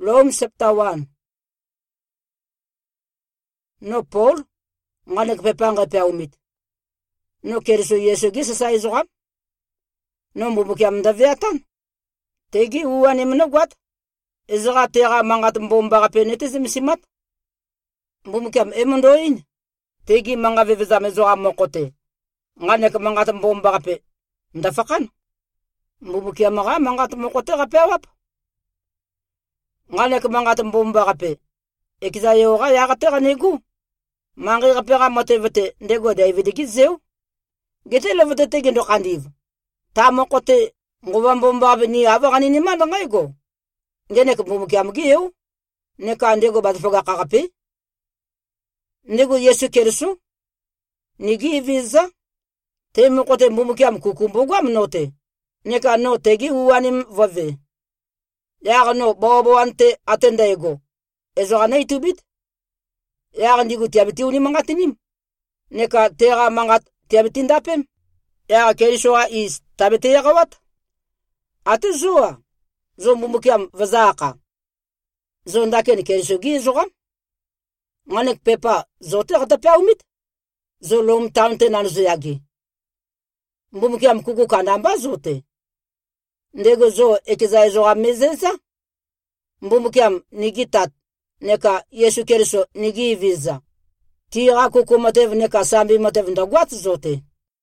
Rome chapter 1. No Paul ngane kpepanga pe umit. No keriso Yesu gisa sa izogam. No mbubukiam daviatan. Tegi uani mnogwat. Izra tera mangat mbomba rapenete simsimat. Mbumukiam emondoin. Tegi manga vivizame zoa mokote. Ngane ke mangat mbomba rape. Ndafakan. Mbumukiam nga mangat mokote rape wap. Ngane ke mangat mbomba rape. Ekiza yoga yagatera negu. Mangi rapera motivate ndego David gizeu. Gete levete tegi ndo kandiv. Ta mokote ngubambomba ni avagani ni manda ngaigo. Ngene ke mbumukiam gieu. Neka ndego badfoga kakape. Ndego Yesu kerisu. Nigi visa. Te mokote mbumukiam kukumbugwa mnote. Neka no tegi uanim vove. Yaga no bobo ante atenda ego. Ezoga na itubit. Yaga ndigu tiabiti uni mangatinim. Neka tera mangat tiabitindapem. Yaga kerishoa is tabiti yagawat. Ate zoa. Zo mbumukiam vazaka. Zo ndake ni kerishogi zoga. Nganek pepa zote katapia umit. Zo lom taunte nanuzo yagi. Mbumukiam kuku kandamba zote. Ndego zo ekiza zoga mezeza. Mbumukiam nigitat. Neka Yesu keriso nigi visa. Tira kuku motev neka sambi motev ndagwat zote.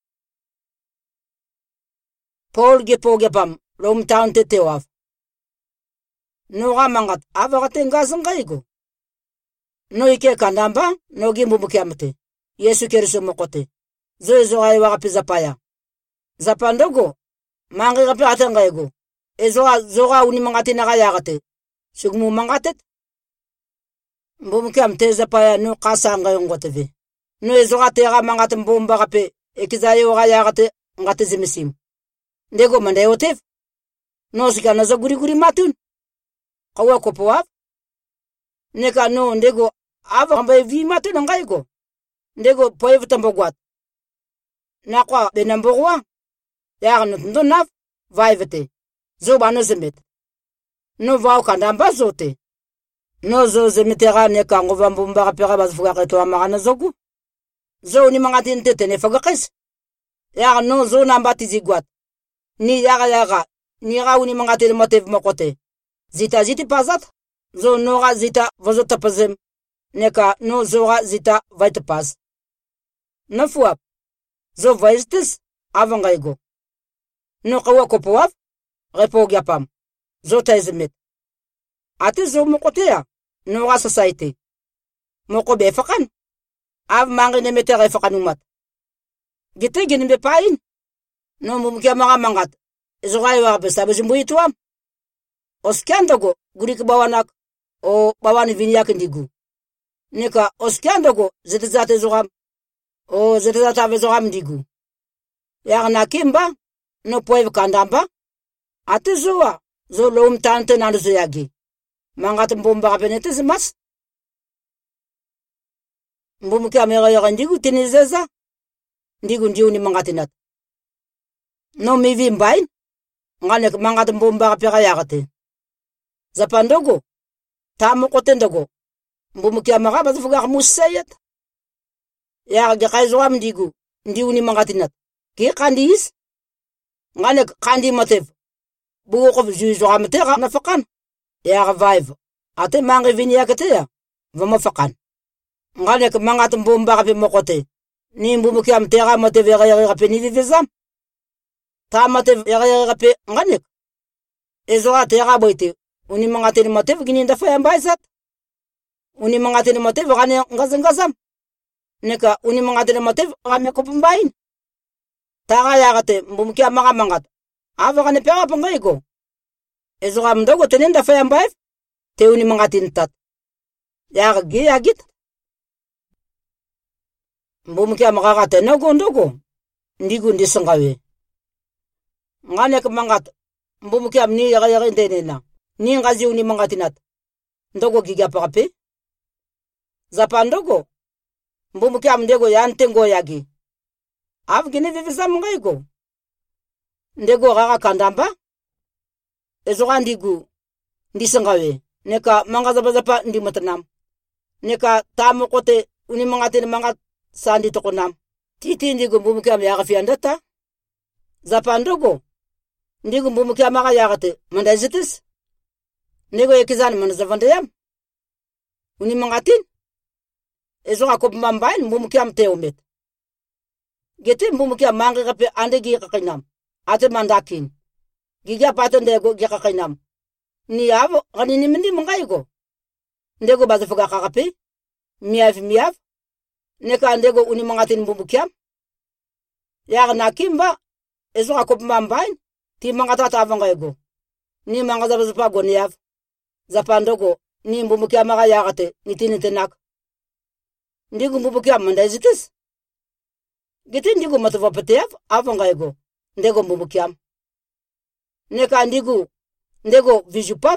Paul gepam lom taunte tewaf. Noga mangat avagate ngazangaigo. No ike kandamba no gimbumukiamte. Yesu keriso mokote. Zo zoga iwaga pizapaya. Zapandogo. Mangi gapi atangaigo. Zoga uni mangati naga yagate. Sugmu mangatet. Mbumukiam teza paya no kasanga yongoteve. No ezoga tega mangat mbomba gape. Ekiza yoga yagate ngate zimisim. Ndego mandayotev. No sika nazo guri matun. Kawa kopowaf. Neka no ndego ava kamba vi matun ngaigo. Ndego poev tambogwat. Nakwa benambogwa. Yaga no naf vaivete. Zoba no zemet. No vau kandamba zote. No zo zemitera neka ngova mbumba kapera bazufuga keto amagana zogu. Zo ni mangatin tete ne fagakes. Yaga no zo nambati zigwat. Ni yaga. Ni yaga uni mangatin motev mokote. Zita ziti pazat. Zo noga zita vazota pazem. Neka no zoga zita vaitapaz. No fuap. Zo vaistis avangaigo. No kawa kopowaf. Repo gyapam. Zo taizimit. Ate zo mokotea. Noga society. Moko befakan. Av mangi nemetere fakanumat. Gite ginimbe pain. No mumkia mangat. Zoga iwa besabe zimbuituam. Oskiandogo gurik bawanak. O bawani vinyak ndigu. Nika oskiandogo zetizate zogam. O zetizate ave zogam ndigu. Yagna kimba. No poev kandamba. Ate zoa. Zo loom tante nanuzo yagi. Mangat mbomba kapenete zimas. Mbumukia mega ndigu tinizeza. Ndigu ndiuni mangatinat. No mivi mbain. Nganek mangat mbomba kapega yagate. Zapandogo. Tamu kotendogo. Mbumukia mega bazufuga musayet. Yaga kaizoa mdigu. Ndiuni mangatinat. Ki kandis. Nganek kandi motev. Buko juizo amatera nafakan. Yaga vive. Ate mangi vini yakatea. Vama fakan. Nganek mangat mbomba kape mokote. Ni mbumukia mtera motev yaga kape ni vivizam. Ta motev yaga kape nganek. Ezo atera boite. Uni mangateni motev gini ndafa yambaizat. Uni mangateni motev gane ngazam. Neka uni mangateni motev gane kopumbain. Taga yagate mbumukia mangat. Ava gane pega pangaigo. Ezo gamdogo tenenda fa yambaif. Te uni mangatin tat. Yaga gi yagit. Mbumukia magagate ndogo. Ndigu ndisangawe. Ngane mangat. Mbumukia mni yaga ndenena. Ni ngazi uni mangatinat. Ndogo giga pagape. Zapa ndogo. Mbumukia mdego yantengo yagi. Avgine vivisa mungaigo. Ndego gaga kandamba. Ezo gandigu. Ndisangawe. neka mangazapa ndi matanam neka tamo kote uni mangatin mangat sandi tokonam titi ndigo mbumukia yaga fiandata zapandogo ndigo mbumukia maga yagate mandazitis nego ekizan manazavandayam uni mangatin ezo akop mambain mbumukia mteomet gete mbumukia manga kape ande gi kakinam ate mandakin giga patondego gi kakinam ni avo ganini mindi mangaigo ndego bazafuga kakape miaf neka ndego uni mangatin mbumukia yaga nakimba ezo akop mambain ti mangata tavangaigo ni mangaza goniaf zapandogo ni mbumukia maga yagate nitini tenak ndigo mbumukia mandazitis gete ndigo matavapateaf avangaigo ndego mbumukia neka ndego vijupaf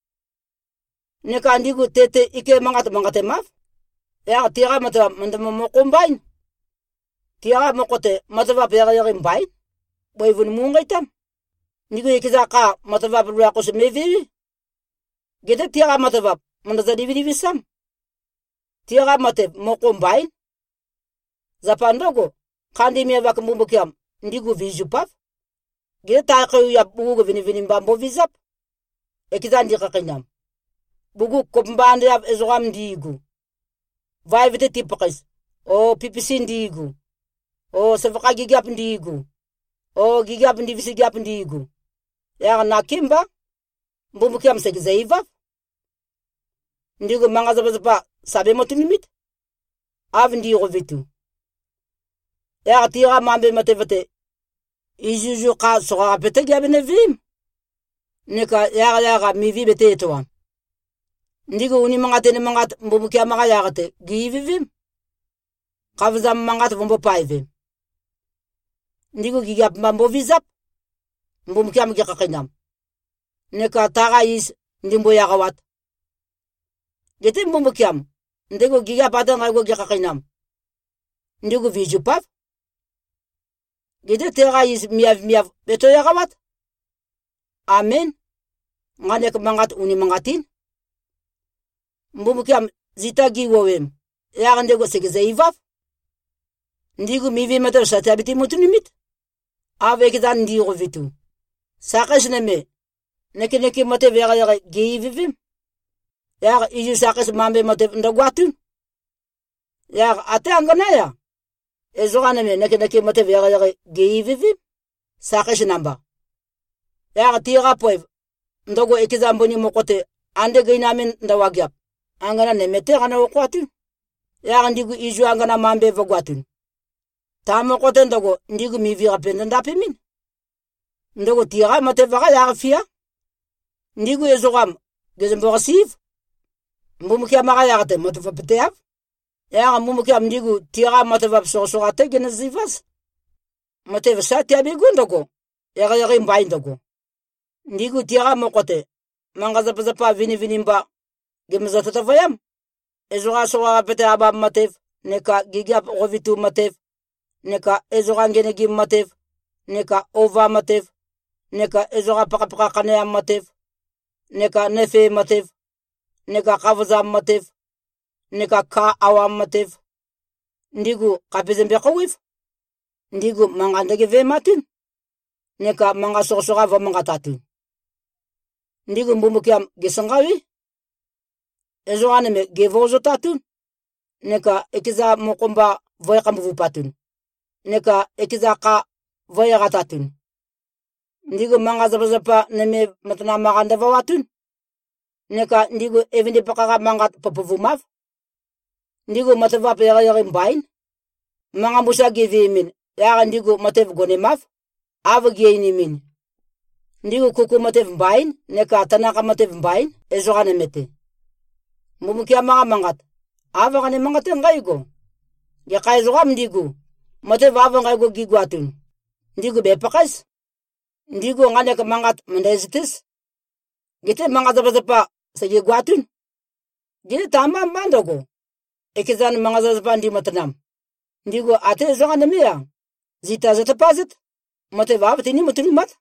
neka ndigo tete ike mangate maf ya tira matava mandamo kombain tira mokote matava pera yimbain boyvun mungaitam ndigo ikizaka matava bruya kosemevi gete tira matava mandaza dividivisam tira mate mokombain zapandogo kandi miava kumbumukiam ndigo vijupaf gete ta ya bugu vini mbambo vizap ekizandi kakinam bugu kombande ya ezogam ndigo vai vite tipakis o PPC ndigo o sevaka gigap ndigo o gigap ndivisi gap ndigo ya nakimba mbumukiam segizaiva ndigo mangaza sabe motunimit av ndigo vitu ya tira mambe matevate ijuju ka soga pete gabene vim neka ya mivi bete toan ndigo uni mangat mbumukia maga yagate givivim kavza mangat vombo paive ndigo gigap mambo vizap mbumukia mga kakinam neka taga is ndimbo yagawat gete mbumukiam ndigo gigap adanga go kakinam ndigo vijupaf gede tega is miaf beto yagawat amen ngane mangat uni mangatin mbumukiam zitagi wowem ya ndego segezaiva ndigo mivi mata satabiti mutunimit ave kidan ndigo vitu sakasneme neke mate vega ya givivim ya iju sakas mambe mate ndagwatun ya ate anganaya ezoganeme neke mate vega ya givivim sakas namba ya tira poev ndogo ekizamboni mokote ande gainamen ndawagyap angana nemete gana okwatun ya ndigo iju angana mambe vogwatun tamo kote ndogo ndigo mivi apenda ndapimin ndogo tira mate vaga ya fia ndigo ezogam gezembogasiv mbumukia maga ya gate mate vapeteaf ya mbumukia ndigo tira mate vapsogate genezivas mate vasati abigundogo ya mbai ndogo ndigo tira mokote mangaza pazapa vini mba gemezata vayam ezoga soga pete aba matev neka gigap rovitu matev neka ezoga ngene gim matev neka ova matev neka ezoga paka kane matev neka nefe matev neka kavaza matev neka ka awam matev ndigo kapezembe khawif ndigo mangandege ve matin neka manga soga va manga tatun ndigo mbumukiam gesangawi ezoga neme gevozo tatun neka ekiza mokomba voya kambu patun neka ekiza ka voya gatatun ndigo manga zabazapa neme matana maganda vawatun neka ndigo evinde pakaga manga popuvumaf ndigo matava pega mbain manga musa gevemin ya ndigo matev gonemaf avgeini min ndigo kuku matev mbain neka tanaka matev mbain ezoga nemete mbumukia maga mangat avagane mangate ngaigo ya kaizoga mdigo matev avangaigo gigwatun ndigo bepakas ndigo ngane ka mangat mandazitis gite mangat zabazapa sege gwatun gite tamba mandogo ekizan mangat zabazapa ndi matanam ndigo ate zoga nemia zita zatapazit matev avatini mutuni mat